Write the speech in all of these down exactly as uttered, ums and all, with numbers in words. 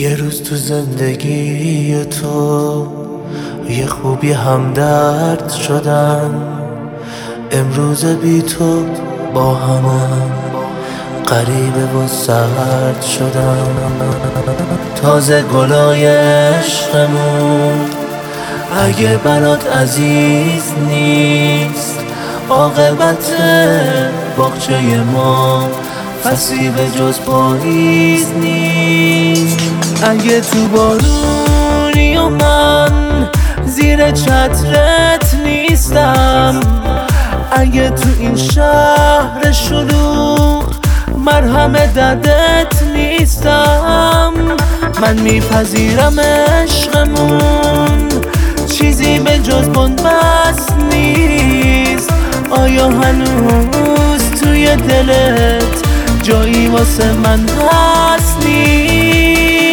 یه روز تو زندگی تو یه خوبی همدرد شدم، امروز بی تو با همم غریبه و سرد شدم. تازه گلای عشقمون اگه برات عزیز نیست، عاقبت باغچه ما فصلی به جز پاییز نیست. اگه تو بارونی و من زیر چترت نیستم، اگه تو این شهر شلوغ مرهم دردت نیستم، من میپذیرم عشقمون چیزی به جز بن‌بست نیست. آیا هنوز توی دلت جایی واسه من هست نیست؟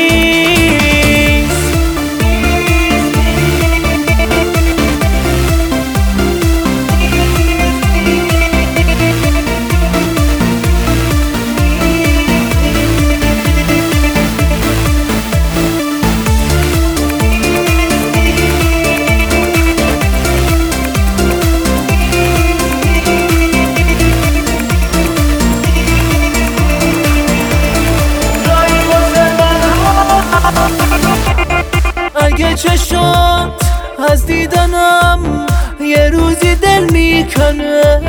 اگه چشات از دیدنم یه روزی دل میکنه،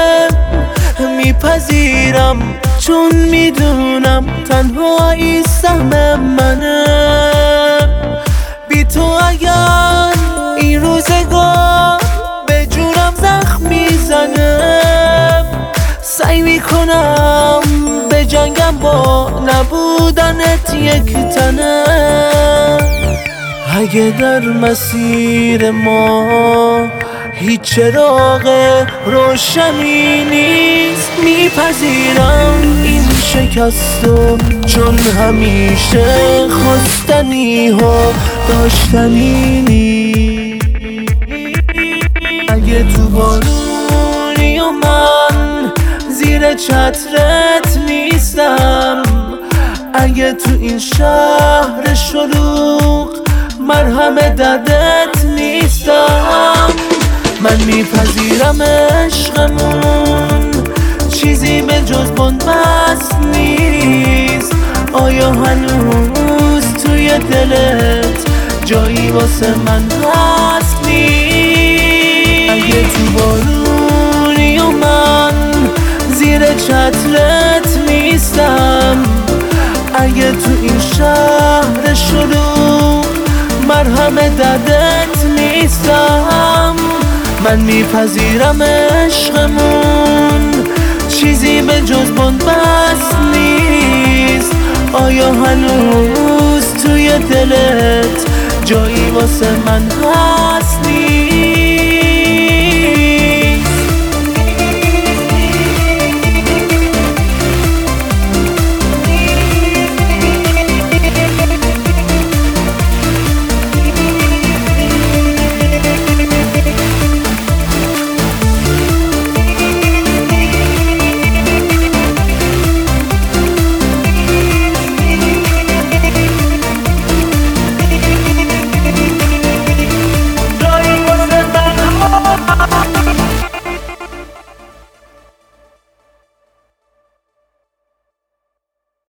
میپذیرم چون میدونم تنهایی سهم منه. بی تو اگر این روزگار به جونم زخم میزنه، سعی میکنم به جنگم با نبودنت یک تنه. اگه در مسیر ما هیچ چراغ روشنی نیست، میپذیرم این شکستو چون همیشه خواستنی ها داشتنی نیست. اگه تو بارونی و من زیر چترت نیستم، اگه تو این شهر شلوغ مرهم دردت نیستم، من میپذیرم عشقمون چیزی به جز بن‌بست نیست. آیا هنوز توی دلت جایی واسه من هست نیست؟ اگه تو بارونی و من زیر چترت نیستم، اگه تو این شهر شلوغ مرهم دردت نیستم، من میپذیرم عشقمون چیزی به جز بن‌بست نیست. آیا هنوز توی دلت جایی واسه من هست نیست؟